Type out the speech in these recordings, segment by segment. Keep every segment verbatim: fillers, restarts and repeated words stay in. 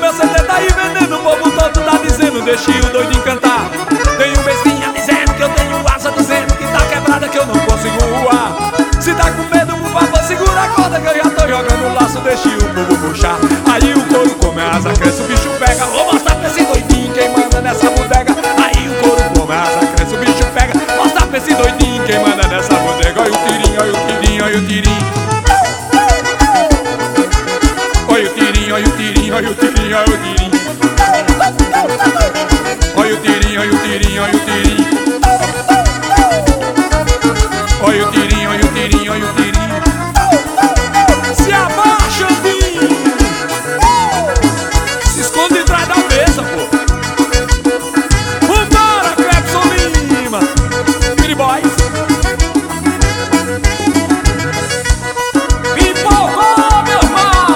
meu C D tá aí vendendo, o povo todo tá dizendo, deixe o doido encantar. Tem um bestinha dizendo que eu tenho asa, dizendo que tá quebrada, que eu não consigo voar. Se tá com medo, por favor, segura a corda, que eu já tô jogando o laço, deixe o povo puxar. Aí o couro come a asa, cresce, o bicho pega. Vou mostrar pra esse doidinho quem manda nessa bodega. Aí o couro come a asa, cresce, o bicho pega. Mostra pra esse doidinho quem manda nessa bodega. Olha o tirinho, olha o tirinho, olha o tirinho. Olha o tirinho, olha o tirinho, olha o tirinho, olha o tirinho. Olha o tirinho, olha o tirinho, olha o tirinho. Olha o tirinho, olha o tirinho, olha o tirinho. Se abaixa, vinho. Se esconde atrás da mesa, pô. Vambora, Clepson Lima. Billy Boys. Empolgou, meu irmão.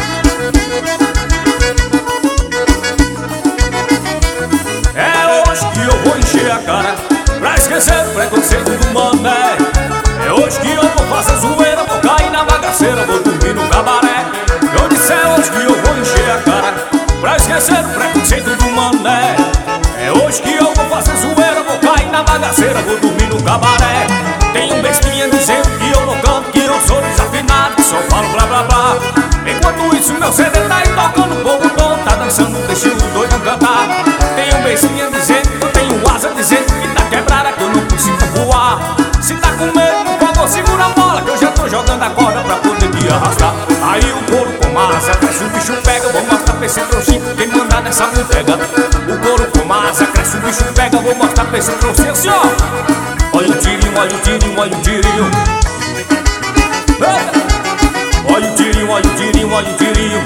É hoje que eu vou encher a cara pra esquecer o preconceito do mané. É hoje que eu vou fazer zoeira, vou cair na bagaceira, vou dormir no cabaré. Eu disse é hoje que eu vou encher a cara pra esquecer o preconceito do mané. É hoje que eu vou fazer zoeira, vou cair na bagaceira, vou dormir no cabaré. Tem um bestinha dizendo que eu não canto, que eu sou desafinado, que só falo blá blá blá. Enquanto isso meu C D tá aí tocando, o povo todo tá dançando, deixa o doido cantar. Tem um bestinha dizendo que eu tenho asa, dizendo que tá quebrada, que eu não consigo voar. Se tá com medo, por favor, segura a bola, que eu já tô jogando a corda pra poder te arrastar. Aí o couro com asa, cresce, o bicho pega. Vou mostrar pra esse trouxinho quem mandar nessa bodega. O couro com asa, cresce, o bicho pega. Vou mostrar pra esse trouxinho assim, ó. Olha o tirinho, olha o tirinho, olha o tirinho. Eita! Olha o tirinho, olha o tirinho, olha o tirinho.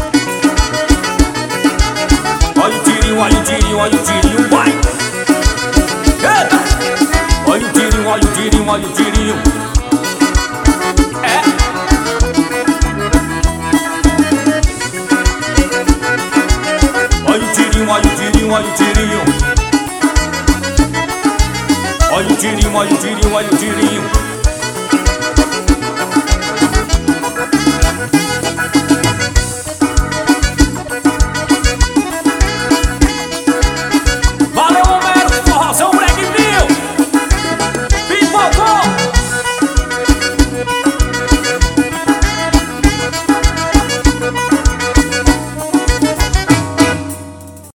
Olha o tirinho, olha o tirinho, olha o tirinho, vai! Eita! Olha o tirinho, olha o tirinho, olha o tirinho. É. Olha o tirinho, olha o tirinho, olha o tirinho. Olha o tirinho, olha o tirinho, olha o tirinho.